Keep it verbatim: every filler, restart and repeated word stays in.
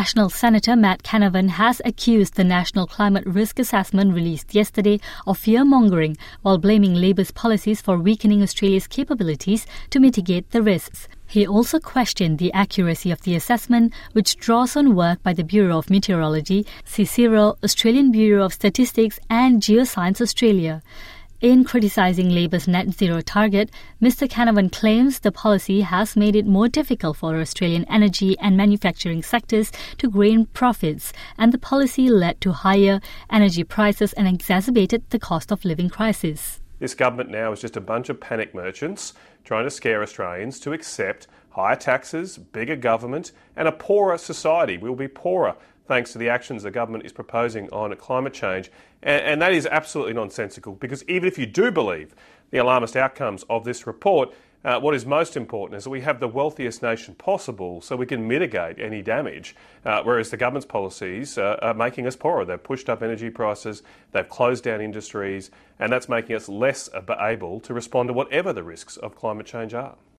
National Senator Matt Canavan has accused the National Climate Risk Assessment released yesterday of fear-mongering while blaming Labour's policies for weakening Australia's capabilities to mitigate the risks. He also questioned the accuracy of the assessment, which draws on work by the Bureau of Meteorology, CSIRO, Australian Bureau of Statistics and Geoscience Australia. In criticising Labour's net zero target, Mister Canavan claims the policy has made it more difficult for Australian energy and manufacturing sectors to gain profits, and the policy led to higher energy prices and exacerbated the cost of living crisis. This government now is just a bunch of panic merchants trying to scare Australians to accept higher taxes, bigger government and a poorer society. We'll be poorer thanks to the actions the government is proposing on climate change. And, and that is absolutely nonsensical, because even if you do believe the alarmist outcomes of this report, uh, what is most important is that we have the wealthiest nation possible so we can mitigate any damage, uh, whereas the government's policies uh, are making us poorer. They've pushed up energy prices, they've closed down industries, and that's making us less able to respond to whatever the risks of climate change are.